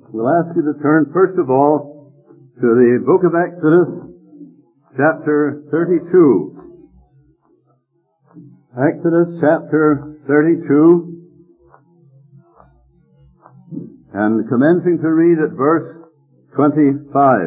We'll ask you to turn, first of all, to the book of Exodus, chapter 32. Exodus chapter 32, and commencing to read at verse 25.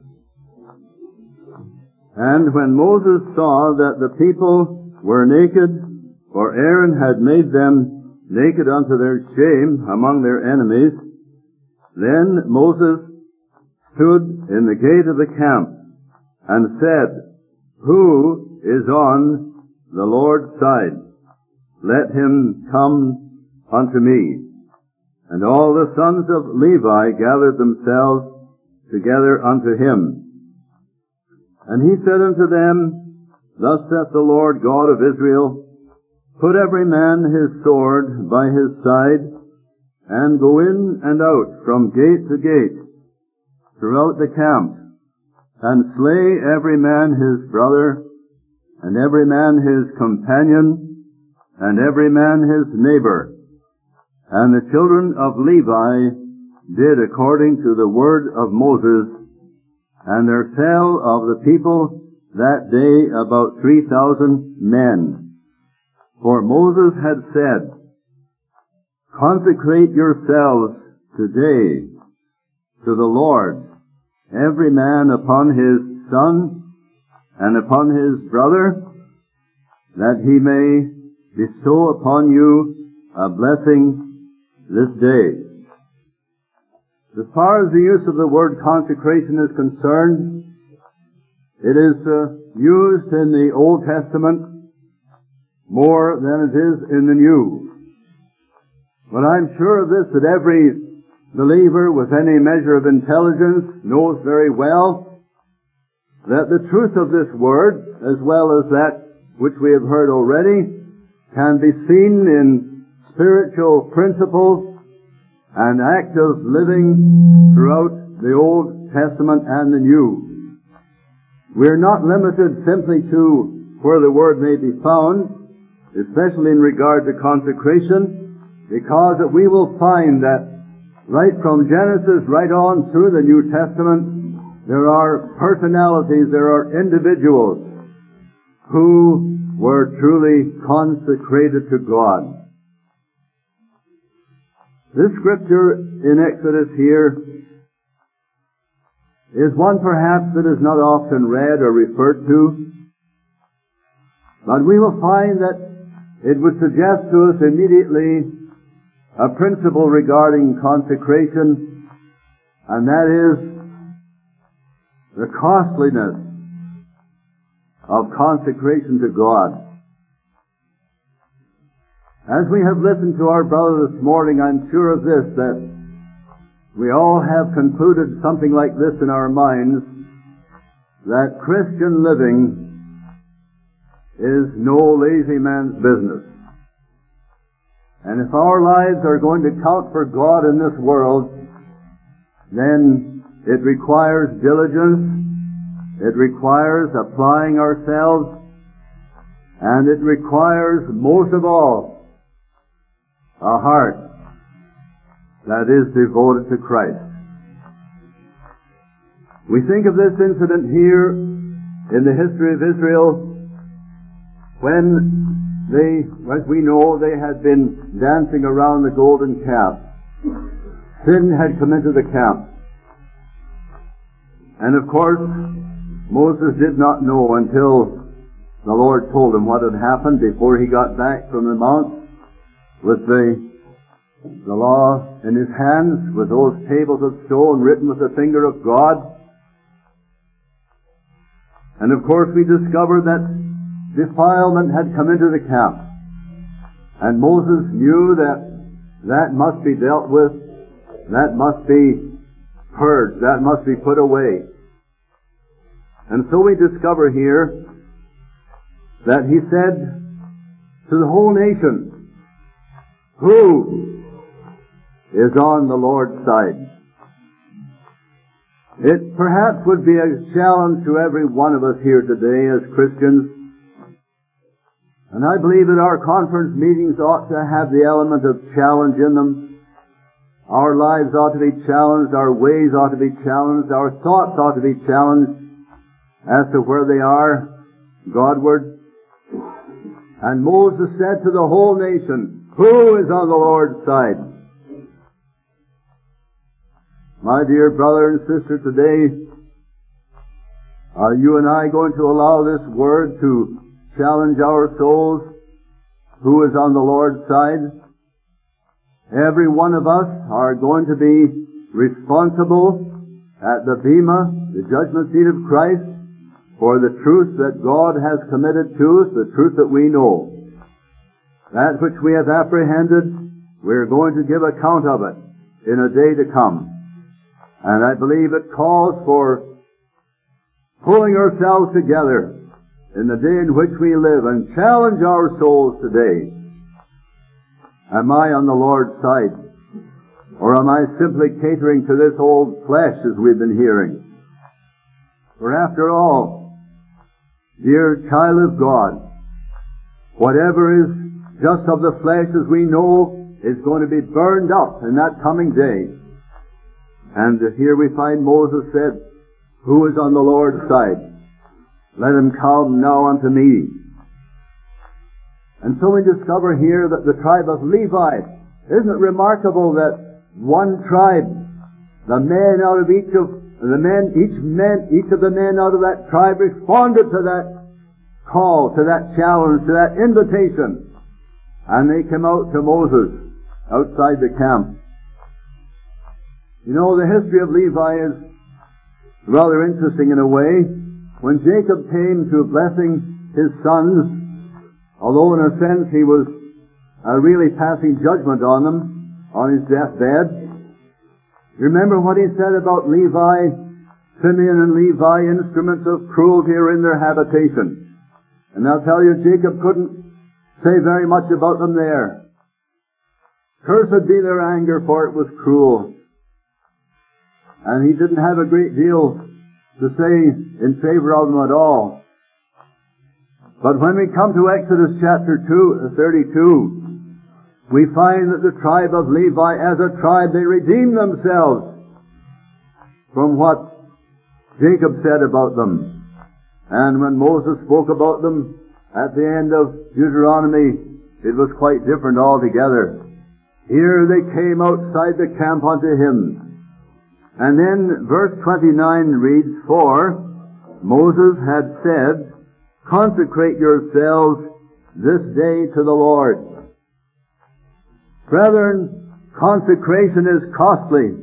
And when Moses saw that the people were naked, for Aaron had made them naked unto their shame among their enemies, then Moses stood in the gate of the camp and said, Who is on the Lord's side? Let him come unto me. And all the sons of Levi gathered themselves together unto him. And he said unto them, Thus saith the Lord God of Israel, Put every man his sword by his side, and go in and out from gate to gate throughout the camp, and slay every man his brother, and every man his companion, and every man his neighbor. And the children of Levi did according to the word of Moses, and there fell of the people that day about 3,000 men. For Moses had said, Consecrate yourselves today to the Lord, every man upon his son and upon his brother, that he may bestow upon you a blessing this day. As far as the use of the word consecration is concerned, it is used in the Old Testament more than it is in the New. But I'm sure of this, that every believer with any measure of intelligence knows very well that the truth of this word, as well as that which we have heard already, can be seen in spiritual principles and active living throughout the Old Testament and the New. We're not limited simply to where the word may be found, especially in regard to consecration, because that we will find that right from Genesis right on through the New Testament, there are personalities, there are individuals who were truly consecrated to God. This scripture in Exodus here is one perhaps that is not often read or referred to, but we will find that it would suggest to us immediately a principle regarding consecration, and that is the costliness of consecration to God. As we have listened to our brother this morning, I'm sure of this, that we all have concluded something like this in our minds, that Christian living is no lazy man's business. And if our lives are going to count for God in this world, then it requires diligence, it requires applying ourselves, and it requires, most of all, a heart that is devoted to Christ. We think of this incident here in the history of Israel when they, as we know, they had been dancing around the golden calf. Sin had come into the camp. And of course, Moses did not know until the Lord told him what had happened before he got back from the mount with the law in his hands, with those tables of stone written with the finger of God. And of course we discover that defilement had come into the camp. And Moses knew that that must be dealt with, that must be purged, that must be put away. And so we discover here that he said to the whole nation, Who is on the Lord's side? It perhaps would be a challenge to every one of us here today as Christians. And I believe that our conference meetings ought to have the element of challenge in them, Our lives ought to be challenged, our ways ought to be challenged, our thoughts ought to be challenged as to where they are Godward. And Moses said to the whole nation, "Who is on the Lord's side?" My dear brother and sister, today, are you and I going to allow this word to challenge our souls? Who is on the Lord's side? Every one of us are going to be responsible at the Bema, the judgment seat of Christ, for the truth that God has committed to us, the truth that we know. That which we have apprehended, we're going to give account of it in a day to come. And I believe it calls for pulling ourselves together in the day in which we live and challenge our souls today. Am I on the Lord's side? Or am I simply catering to this old flesh as we've been hearing? For after all, dear child of God, whatever is just of the flesh, as we know, is going to be burned up in that coming day. And here we find Moses said, "Who is on the Lord's side? Let him come now unto me." And so we discover here that the tribe of Levi, isn't it remarkable that one tribe, the men out of each of the men out of that tribe responded to that call, to that challenge, to that invitation. And they came out to Moses outside the camp. You know, the history of Levi is rather interesting in a way. When Jacob came to blessing his sons, although in a sense he was really passing judgment on them on his deathbed, remember what he said about Levi? Simeon and Levi, instruments of cruelty, are in their habitation. And I'll tell you, Jacob couldn't say very much about them there. Cursed be their anger, for it was cruel. And he didn't have a great deal to say in favor of them at all. But when we come to Exodus chapter 32, we find that the tribe of Levi, as a tribe, they redeemed themselves from what Jacob said about them. And when Moses spoke about them at the end of Deuteronomy, it was quite different altogether. Here they came outside the camp unto him. And then verse 29 reads, "For Moses had said, Consecrate yourselves this day to the Lord." Brethren, consecration is costly.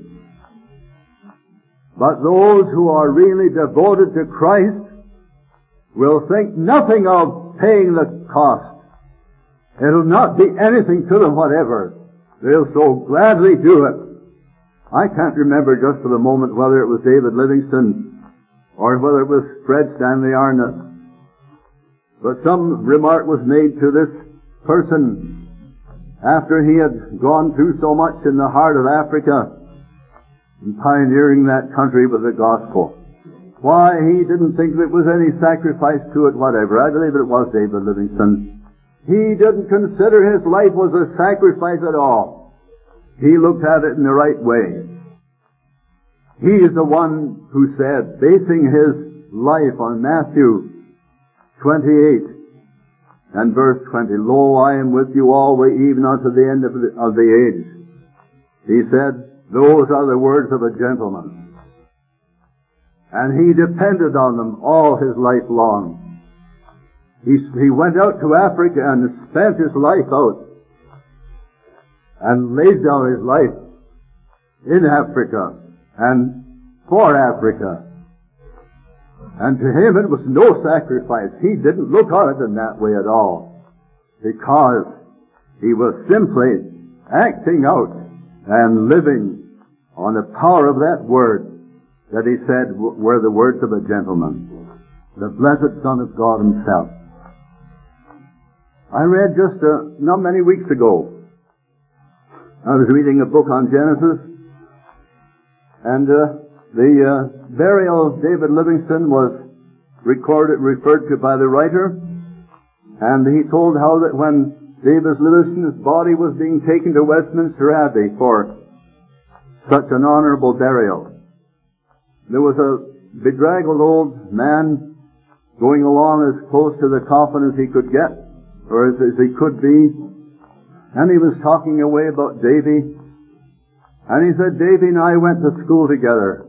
But those who are really devoted to Christ will think nothing of paying the cost. It'll not be anything to them whatever. They'll so gladly do it. I can't remember just for the moment whether it was David Livingstone or whether it was Fred Stanley Arnott. But some remark was made to this person after he had gone through so much in the heart of Africa and pioneering that country with the gospel. Why, he didn't think there was any sacrifice to it whatever. I believe it was David Livingstone. He didn't consider his life was a sacrifice at all. He looked at it in the right way. He is the one who said, basing his life on Matthew 28 and verse 20, "Lo, I am with you always, even unto the end of the age." He said, those are the words of a gentleman. And he depended on them all his life long. He went out to Africa and spent his life out and laid down his life in Africa and for Africa. And to him it was no sacrifice. He didn't look on it in that way at all, because he was simply acting out and living on the power of that word that he said were the words of a gentleman, the blessed Son of God himself. I read just not many weeks ago, I was reading a book on Genesis, and the burial of David Livingstone was referred to by the writer, and he told how that when David Livingstone's body was being taken to Westminster Abbey for such an honorable burial. There was a bedraggled old man going along as close to the coffin as he could get, or as he could be, and he was talking away about Davy, and he said, Davy and I went to school together.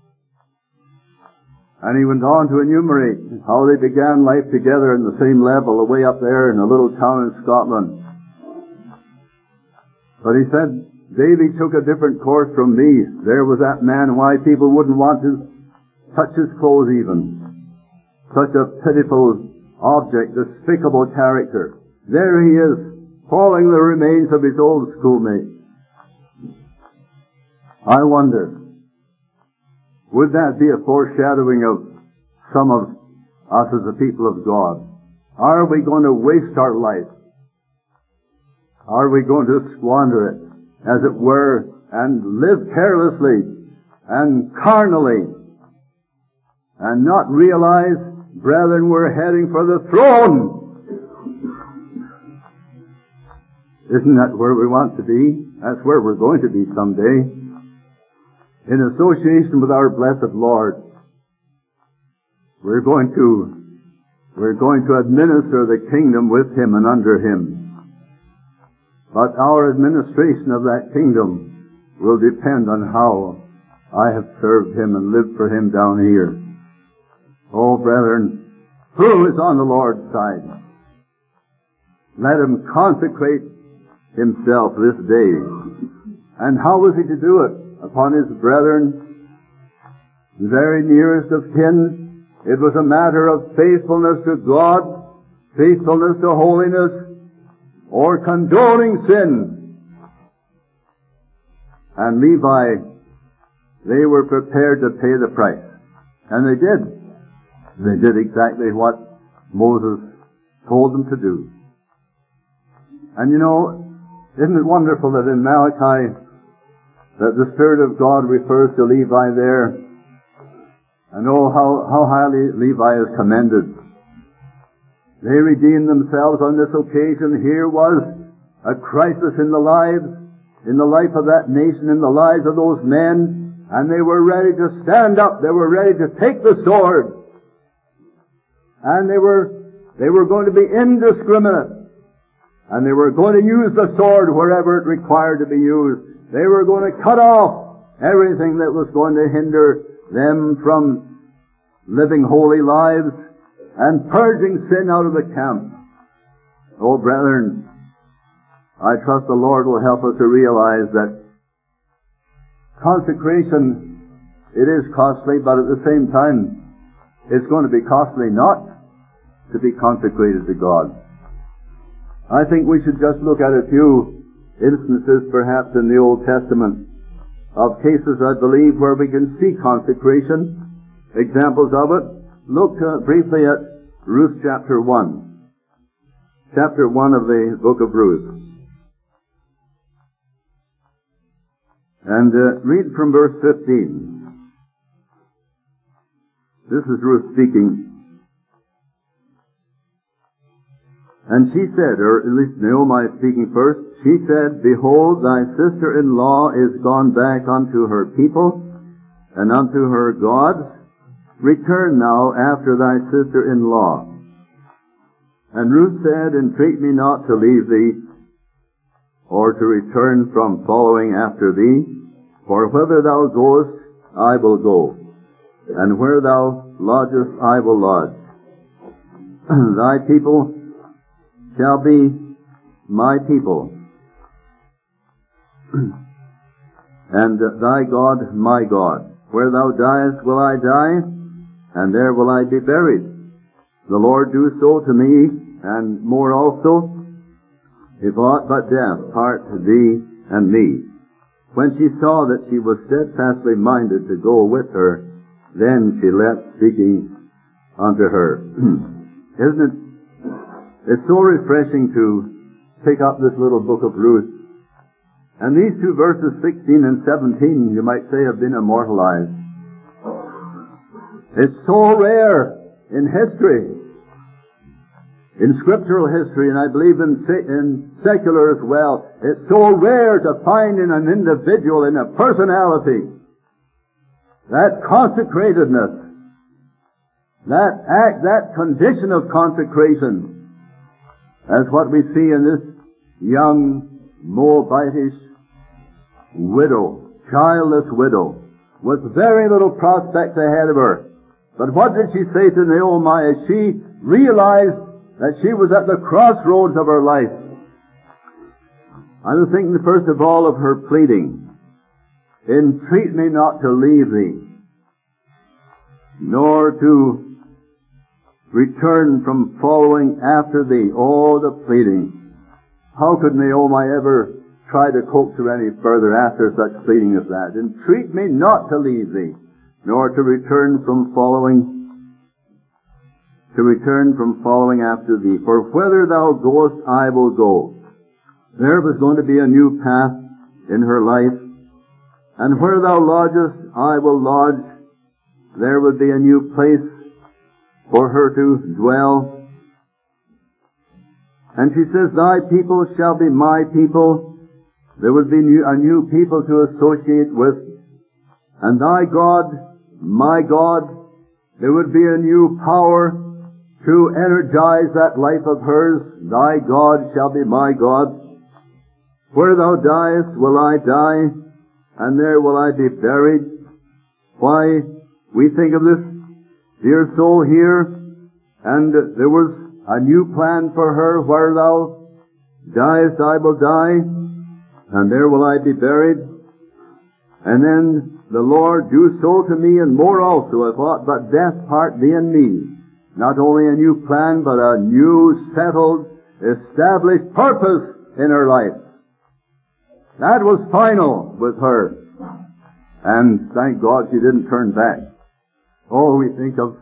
And he went on to enumerate how they began life together in the same level, away up there in a little town in Scotland. But he said, Davy took a different course from me. There was that man why people wouldn't want to touch his clothes even. Such a pitiful object, despicable character. There he is, hauling the remains of his old schoolmate. I wonder, would that be a foreshadowing of some of us as the people of God? Are we going to waste our life? Are we going to squander it, as it were, and live carelessly and carnally, and not realize, brethren, we're heading for the throne? Isn't that where we want to be? That's where we're going to be someday. In association with our blessed Lord, we're going to administer the kingdom with Him and under Him. But our administration of that kingdom will depend on how I have served Him and lived for Him down here. Oh, brethren, who is on the Lord's side? Let him consecrate himself this day. And how was he to do it? Upon his brethren, the very nearest of kin. It was a matter of faithfulness to God, faithfulness to holiness, or condoning sin. And Levi, they were prepared to pay the price. And they did. They did exactly what Moses told them to do. And you know, isn't it wonderful that in Malachi, that the Spirit of God refers to Levi there? And oh, how highly Levi is commended. They redeemed themselves on this occasion. Here was a crisis in the life of that nation, in the lives of those men, and they were ready to stand up. They were ready to take the sword. And they were going to be indiscriminate. And they were going to use the sword wherever it required to be used. They were going to cut off everything that was going to hinder them from living holy lives and purging sin out of the camp. Oh, brethren, I trust the Lord will help us to realize that consecration, it is costly, but at the same time, it's going to be costly not to be consecrated to God. I think we should just look at a few instances, perhaps in the Old Testament, of cases, I believe, where we can see consecration, examples of it. Look briefly at Ruth chapter 1. Chapter 1 of the book of Ruth. And read from verse 15. This is Ruth speaking. And she said, or at least Naomi is speaking first, she said, Behold, thy sister-in-law is gone back unto her people and unto her gods. Return now after thy sister-in-law. And Ruth said, Entreat me not to leave thee, or to return from following after thee, for whither thou goest, I will go, and where thou lodgest, I will lodge. Thy people shall be my people, and thy God my God. Where thou diest will I die, and there will I be buried. The Lord do so to me, and more also, if aught but death part thee and me. When she saw that she was steadfastly minded to go with her, then she left speaking unto her. Isn't it? It's so refreshing to pick up this little book of Ruth. And these two verses, 16 and 17, you might say, have been immortalized. It's so rare in history in scriptural history, and I believe in secular as well, it's so rare to find in an individual, in a personality, that consecratedness, that act, that condition of consecration, as what we see in this young Moabitish widow, childless widow, with very little prospect ahead of her. But what did she say to Naomi as she realized that she was at the crossroads of her life? I was thinking first of all of her pleading, "Entreat me not to leave thee, nor to return from following after thee." Oh, the pleading. How could Naomi ever try to coax her any further after such pleading as that? "Entreat me not to leave thee, nor to return from following after thee. For whither thou goest, I will go." There was going to be a new path in her life. "And where thou lodgest, I will lodge." There would be a new place for her to dwell. And she says, "Thy people shall be my people." There would be a new people to associate with. "And thy God, my God." There would be a new power to energize that life of hers. "Thy God shall be my God." "Where thou diest will I die, and there will I be buried." Why, we think of this dear soul here, and there was a new plan for her. "Where thou diest, I will die, and there will I be buried." And then the Lord, "Do so to me, and more also, if aught but death part thee and me." Not only a new plan, but a new, settled, established purpose in her life. That was final with her. And thank God she didn't turn back. Oh, we think of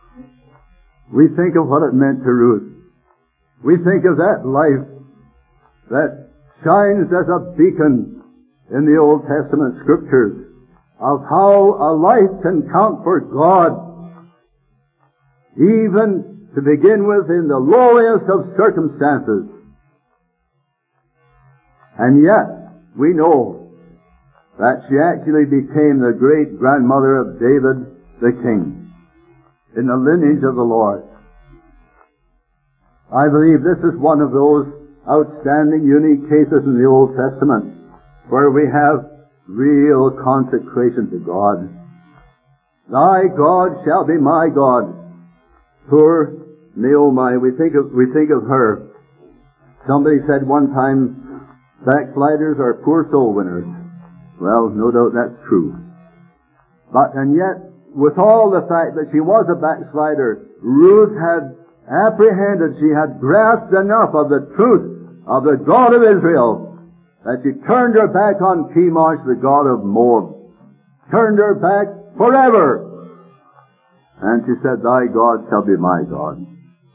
what it meant to Ruth. We think of that life that shines as a beacon in the Old Testament Scriptures, of how a life can count for God, even to begin with in the lowliest of circumstances. And yet, we know that she actually became the great-grandmother of David the king, in the lineage of the Lord. I believe this is one of those outstanding, unique cases in the Old Testament where we have real consecration to God. "Thy God shall be my God." Poor Naomi, we think of her. Somebody said one time, backsliders are poor soul winners. Well, no doubt that's true. And yet, with all the fact that she was a backslider, Ruth had apprehended, she had grasped enough of the truth of the God of Israel that she turned her back on Chemosh, the god of Moab. Turned her back forever. And she said, "Thy God shall be my God."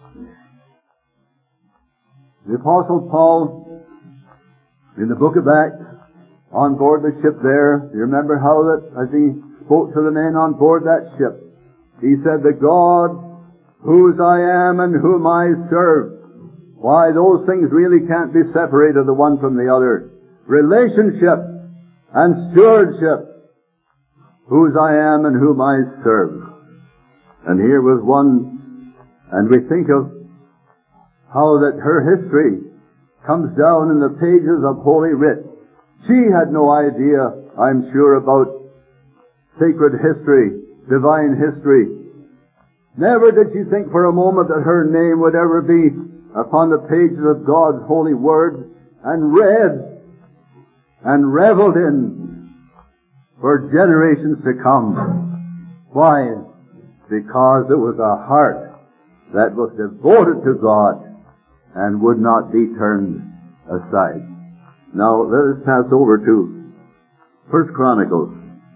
The Apostle Paul, in the book of Acts, on board the ship there, you remember how that as he spoke to the men on board that ship, he said, "The God whose I am and whom I serve." Why, those things really can't be separated the one from the other. Relationship and stewardship. Whose I am and whom I serve. And here was one, and we think of how that her history comes down in the pages of Holy Writ. She had no idea, I'm sure, about sacred history, divine history. Never did she think for a moment that her name would ever be upon the pages of God's holy word and read and reveled in for generations to come. Why? Because it was a heart that was devoted to God and would not be turned aside. Now, let us pass over to 1 Chronicles.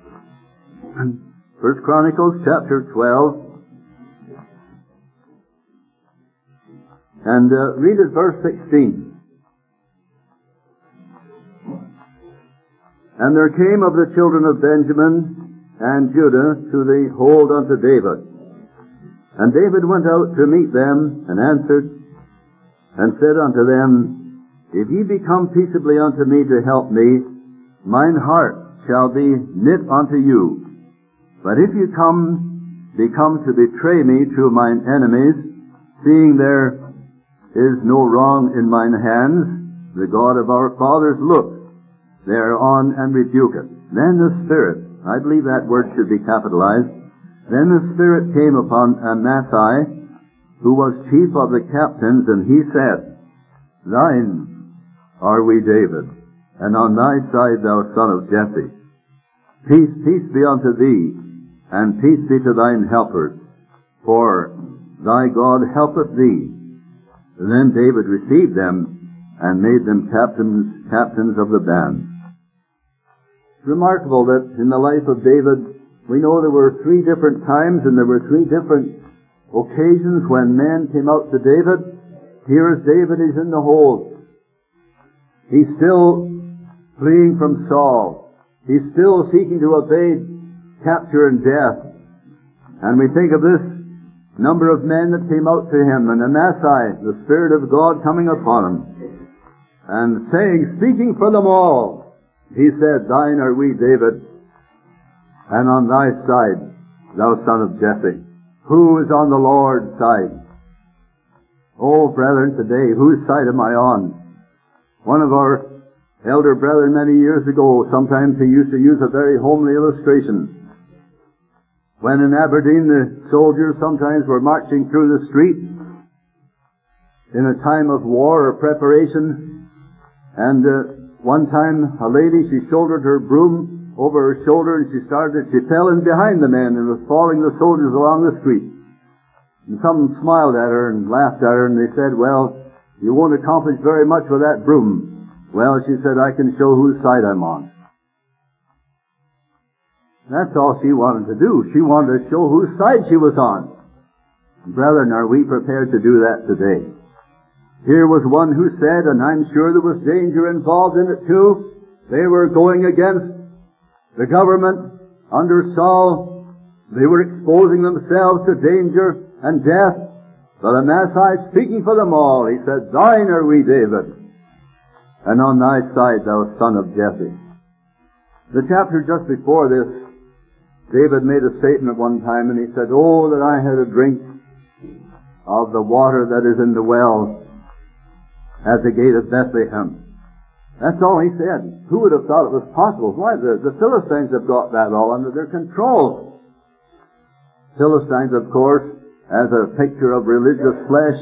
1 Chronicles chapter 12. And read at verse 16. "And there came of the children of Benjamin and Judah to the hold unto David. And David went out to meet them, and answered, and said unto them, If ye be come peaceably unto me to help me, mine heart shall be knit unto you. But if you be come to betray me to mine enemies, seeing there is no wrong in mine hands, the God of our fathers look thereon and rebuke it. Then the Spirit, I believe that word should be capitalized, then the Spirit came upon Amasai, who was chief of the captains, and he said, Thine are we, David, and on thy side, thou son of Jesse. Peace, peace be unto thee, and peace be to thine helpers, for thy God helpeth thee. Then David received them, and made them captains of the band. It's remarkable that in the life of David, we know there were 3 different times, and there were 3 different occasions when men came out to David. Here is David, he's in the hold. He's still fleeing from Saul. He's still seeking to evade capture and death. And we think of this number of men that came out to him, and Amasai, the Spirit of God coming upon him, and saying, speaking for them all, he said, Thine are we, David, and on thy side, thou son of Jesse. Who is on the Lord's side? Oh, brethren, today, whose side am I on? One of our elder brethren many years ago, sometimes he used to use a very homely illustration. When in Aberdeen the soldiers sometimes were marching through the street in a time of war or preparation, and one time a lady, she shouldered her broom over her shoulder, and she fell in behind the men and was following the soldiers along the street. And some smiled at her and laughed at her, and they said, Well, you won't accomplish very much with that broom. Well, she said, I can show whose side I'm on. That's all she wanted to do. She wanted to show whose side she was on. Brethren, are we prepared to do that today? Here was one who said, and I'm sure there was danger involved in it too, they were going against the government under Saul. They were exposing themselves to danger and death. But Amasai, speaking for them all, he said, Thine are we, David, and on thy side, thou son of Jesse. The chapter just before this, David made a statement one time, and he said, Oh, that I had a drink of the water that is in the well at the gate of Bethlehem. That's all he said. Who would have thought it was possible? Why, the Philistines have got that all under their control. Philistines, of course, as a picture of religious flesh.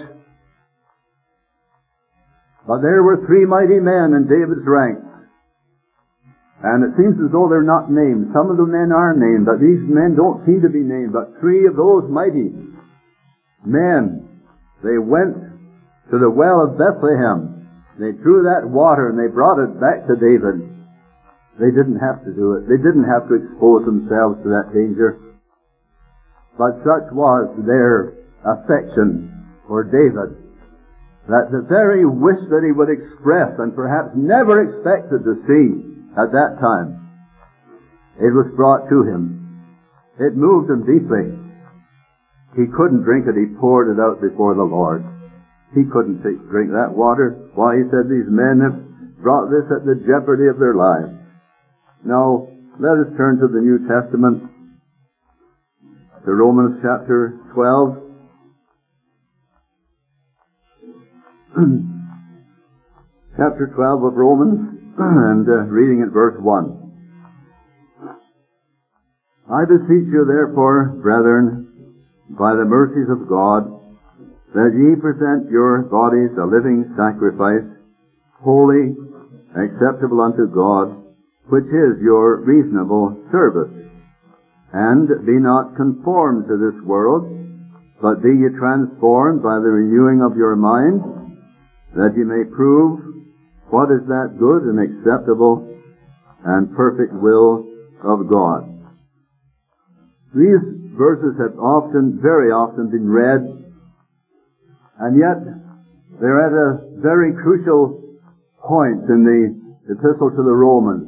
But there were 3 mighty men in David's ranks. And it seems as though they're not named. Some of the men are named, but these men don't seem to be named. But 3 of those mighty men, they went to the well of Bethlehem. They drew that water and they brought it back to David. They didn't have to do it. They didn't have to expose themselves to that danger. But such was their affection for David, that the very wish that he would express and perhaps never expected to see at that time, it was brought to him. It moved him deeply. He couldn't drink it. He poured it out before the Lord. He couldn't drink that water. Why, he said, these men have brought this at the jeopardy of their lives. Now, let us turn to the New Testament, to Romans chapter 12. Chapter 12 of Romans, and reading at verse 1. I beseech you therefore, brethren, by the mercies of God, that ye present your bodies a living sacrifice, holy, acceptable unto God, which is your reasonable service. And be not conformed to this world, but be ye transformed by the renewing of your mind, that ye may prove what is that good and acceptable and perfect will of God. These verses have very often been read, and yet they're at a very crucial point in the epistle to the Romans.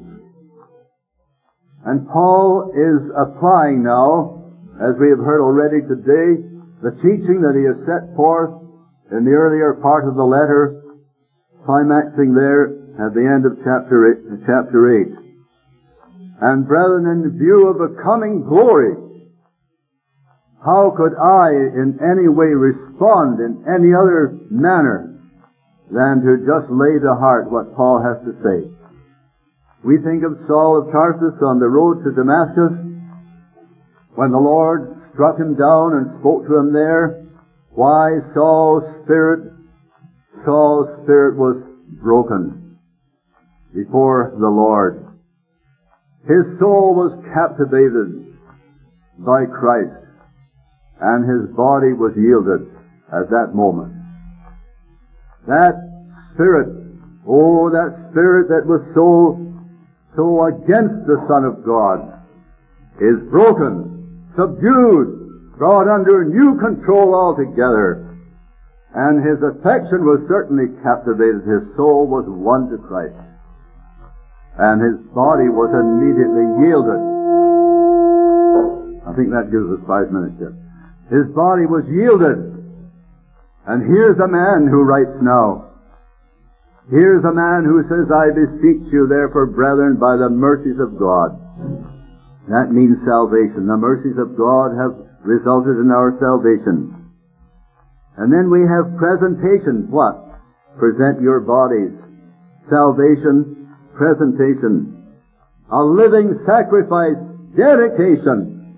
And Paul is applying now, as we have heard already today, the teaching that he has set forth in the earlier part of the letter, climaxing there at the end of chapter 8. And brethren, in view of the coming glory, how could I in any way respond in any other manner than to just lay to heart what Paul has to say? We think of Saul of Tarsus on the road to Damascus, when the Lord struck him down and spoke to him there. Why, Saul's spirit was broken before the Lord. His soul was captivated by Christ, and his body was yielded at that moment. That spirit that was so against the Son of God is broken, subdued, brought under new control altogether. And his affection was certainly captivated. His soul was won to Christ. And his body was immediately yielded. I think that gives us 5 minutes yet. His body was yielded. And here's a man who writes now. Here's a man who says, I beseech you therefore, brethren, by the mercies of God. That means salvation. The mercies of God have resulted in our salvation. And then we have presentation. What? Present your bodies. Salvation, presentation. A living sacrifice, dedication.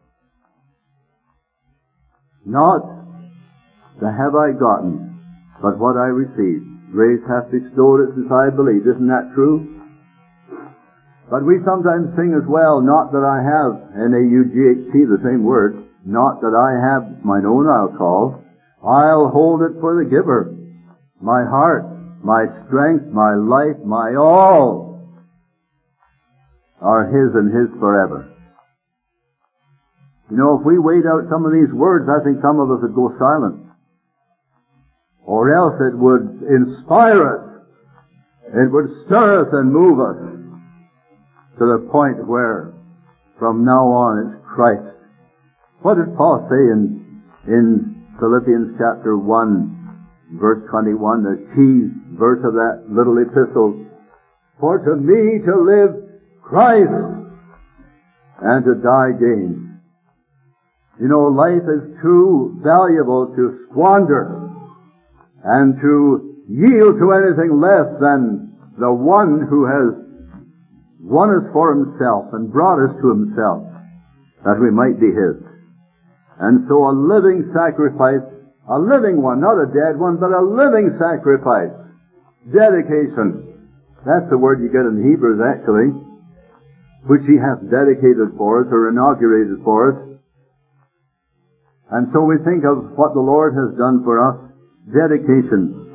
Not the have I gotten, but what I received. Grace hath bestowed it since I believed. Isn't that true? But we sometimes sing as well, not that I have, N-A-U-G-H-T, the same word, not that I have mine own I'll call. I'll hold it for the giver. My heart, my strength, my life, my all are His and His forever. You know, if we weighed out some of these words, I think some of us would go silent. Or else it would inspire us. It would stir us and move us to the point where from now on it's Christ. What did Paul say in Philippians chapter 1, verse 21, the key verse of that little epistle? For to me to live Christ, and to die gain. You know, life is too valuable to squander and to yield to anything less than the one who has won us for Himself and brought us to Himself, that we might be His. And so a living sacrifice, a living one, not a dead one, but a living sacrifice. Dedication. That's the word you get in Hebrews, actually, which He hath dedicated for us, or inaugurated for us. And so we think of what the Lord has done for us, dedication,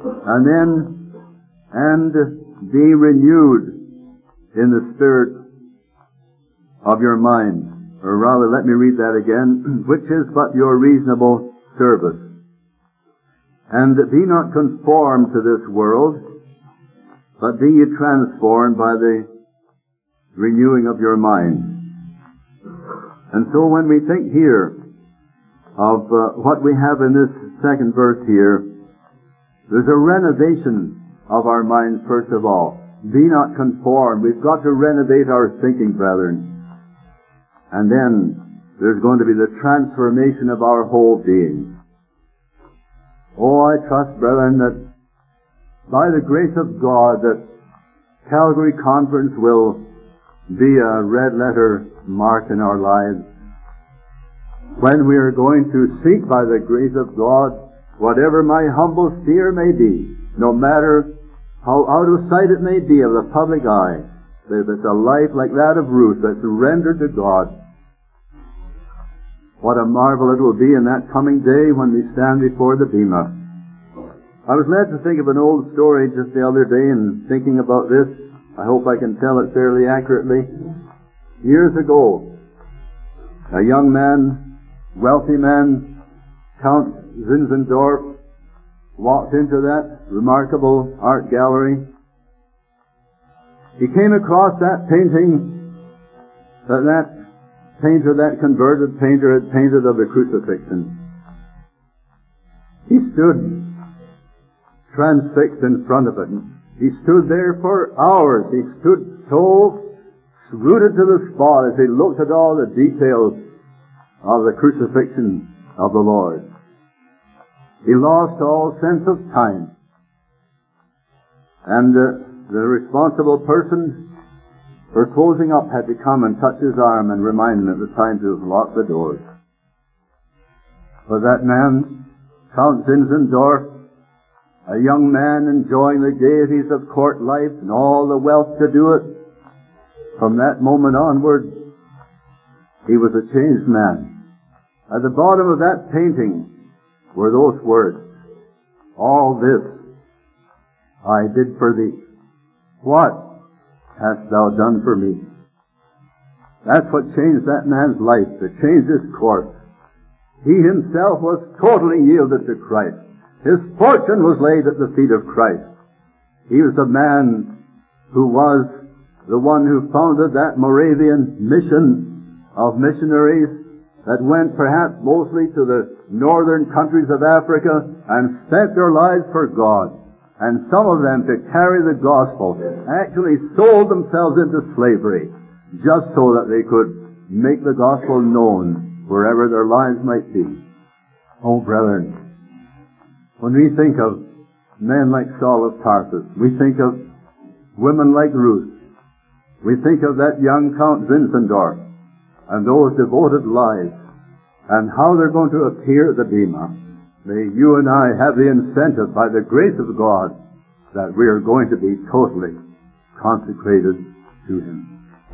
and be renewed in the spirit of your mind. Or rather, let me read that again, which is but your reasonable service. And be not conformed to this world, but be ye transformed by the renewing of your mind. And so when we think here of what we have in this second verse here, there's a renovation of our minds first of all. Be not conformed. We've got to renovate our thinking, brethren. And then there's going to be the transformation of our whole being. Oh, I trust, brethren, that by the grace of God that Calvary Conference will be a red letter mark in our lives. When we are going to seek by the grace of God, whatever my humble sphere may be, no matter how out of sight it may be of the public eye, if it's a life like that of Ruth that's surrendered to God, what a marvel it will be in that coming day when we stand before the Bema. I was led to think of an old story just the other day, and thinking about this, I hope I can tell it fairly accurately. Years ago, a young man, wealthy man, Count Zinzendorf, walked into that remarkable art gallery. He came across that painting that painter, that converted painter, had painted of the crucifixion. He stood transfixed in front of it. He stood there for hours. He stood so rooted to the spot as he looked at all the details of the crucifixion of the Lord. He lost all sense of time. And the responsible person for closing up had to come and touch his arm and remind him at the time to lock the doors. For that man, Count Zinzendorf, a young man enjoying the gaieties of court life and all the wealth to do it, from that moment onward, he was a changed man. At the bottom of that painting were those words, "All this I did for thee. What hast thou done for me?" That's what changed that man's life, that changed his course. He himself was totally yielded to Christ. His fortune was laid at the feet of Christ. He was a man who was the one who founded that Moravian mission of missionaries that went perhaps mostly to the northern countries of Africa and spent their lives for God. And some of them, to carry the gospel, actually sold themselves into slavery just so that they could make the gospel known wherever their lives might be. Oh, brethren, when we think of men like Saul of Tarsus, we think of women like Ruth, we think of that young Count Zinzendorf and those devoted lives and how they're going to appear at the Bema. May you and I have the incentive by the grace of God that we are going to be totally consecrated to Him.